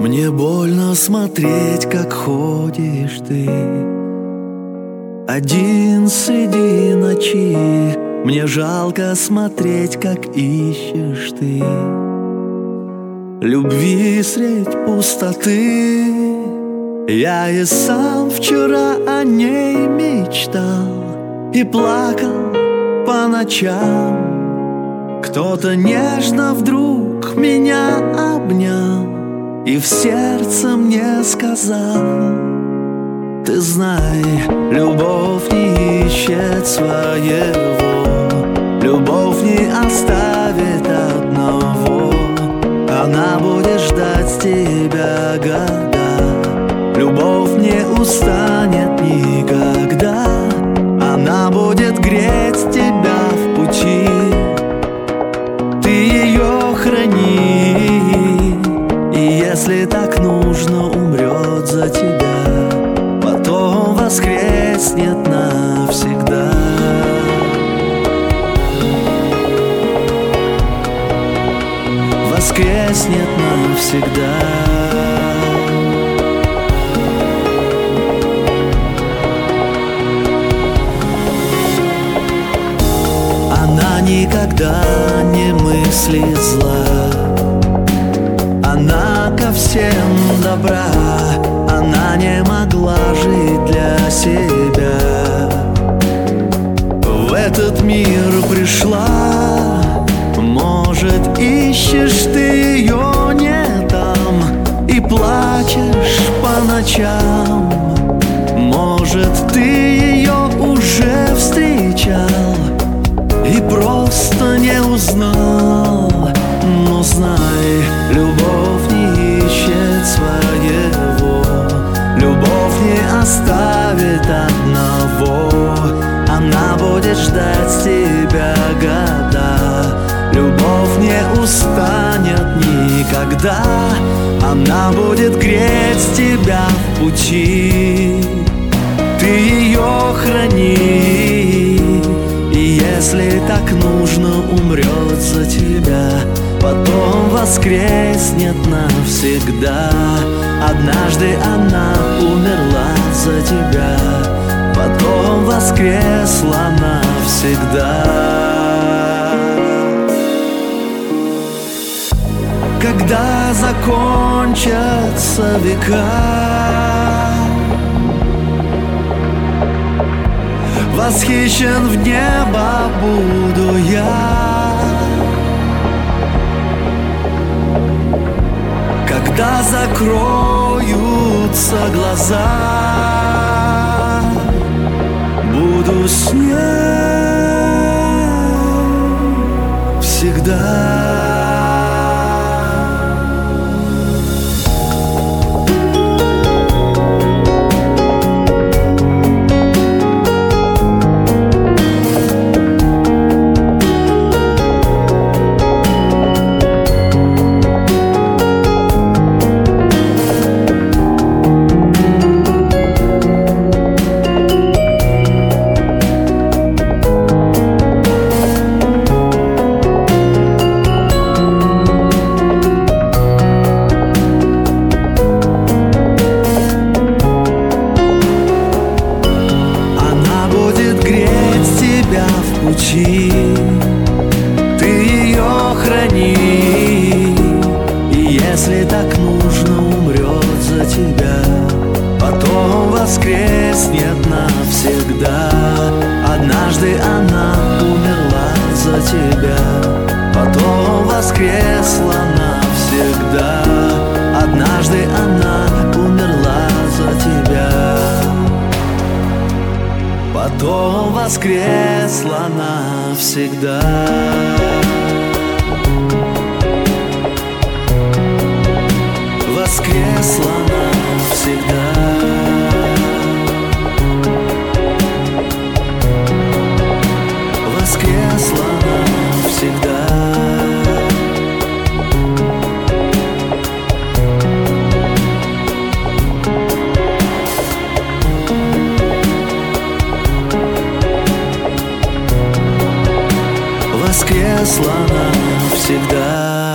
Мне больно смотреть, как ходишь ты один среди ночи. Мне жалко смотреть, как ищешь ты любви средь пустоты. Я и сам вчера о ней мечтал и плакал по ночам. Кто-то нежно вдруг меня обнял и в сердце мне сказал: ты знай, любовь не ищет своего, любовь не оставит одного. Она будет ждать тебя года, любовь не устанет никогда. Она будет греть тебя в пути, ты ее храни. И если так нужно, умрет за тебя, потом воскреснет навсегда. Воскреснет навсегда. Она никогда не мыслит зла, она ко всем добра. Она не могла жить для себя, в этот мир пришла. Может, ищешь ты ее не там и плачешь по ночам. Может, ты ее уже встречал и просто не узнал. Но знай, любовь не ищет своего, любовь не оставит одного. Она будет ждать тебя года, любовь не устанет никогда. Она будет греть тебя в пути, ты ее храни. И если так нужно, умрет за тебя, потом воскреснет навсегда. Однажды она умерла за тебя, потом воскресла навсегда. Когда закончатся века, восхищен в небо буду я. Когда закроются глаза, буду с ней всегда. Ты ее храни. И если так нужно, умрет за тебя, потом воскреснет навсегда. Однажды она умерла за тебя, потом воскресла навсегда. Однажды она умерла за тебя, потом воскресла навсегда. Воскресла навсегда. Воскресла навсегда. Воскресла навсегда.